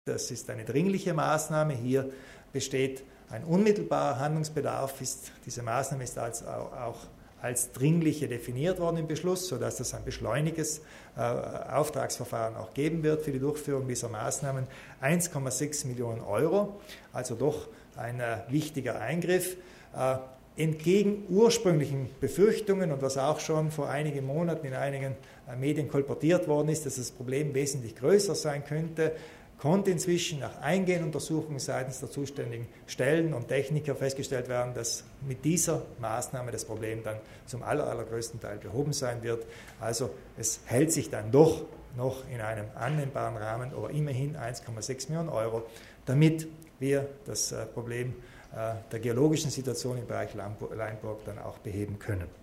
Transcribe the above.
Das ist eine dringliche Maßnahme. Hier besteht ein unmittelbarer Handlungsbedarf. Diese Maßnahme ist auch als dringliche definiert worden im Beschluss, sodass es ein beschleunigtes Auftragsverfahren auch geben wird für die Durchführung dieser Maßnahmen. 1,6 Millionen Euro, also doch ein wichtiger Eingriff. Entgegen ursprünglichen Befürchtungen und was auch schon vor einigen Monaten in einigen Medien kolportiert worden ist, dass das Problem wesentlich größer sein könnte, konnte inzwischen nach eingehenden Untersuchungen seitens der zuständigen Stellen und Techniker festgestellt werden, dass mit dieser Maßnahme das Problem dann zum allergrößten Teil behoben sein wird. Also es hält sich dann doch noch in einem annehmbaren Rahmen, aber immerhin 1,6 Millionen Euro, damit wir das Problem der geologischen Situation im Bereich Leinburg dann auch beheben können.